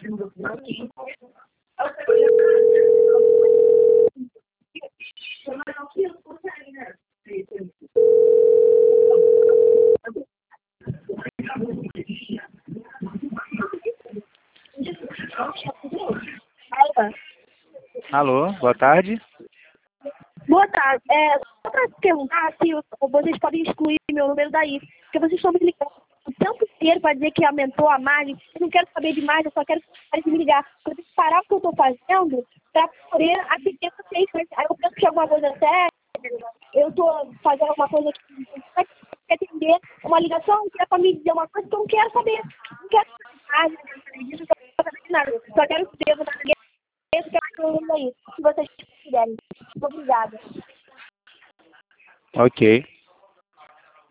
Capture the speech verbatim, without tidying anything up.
Alô, boa tarde. Boa tarde. É, só para perguntar se vocês podem excluir meu número daí, porque vocês estão me ligando o tempo inteiro para dizer que aumentou a margem. Eu não quero saber de mais, eu só quero que me ligar. Eu tenho que parar o que eu estou fazendo para poder atender vocês. Aí eu penso que é alguma coisa séria, eu estou fazendo alguma coisa que não quer atender uma ligação, que é para me dizer uma coisa que eu não quero saber. Não quero saber de margem, não quero saber de nada. Só quero que eu esse que é o aí, se vocês quiserem. Obrigada. Ok.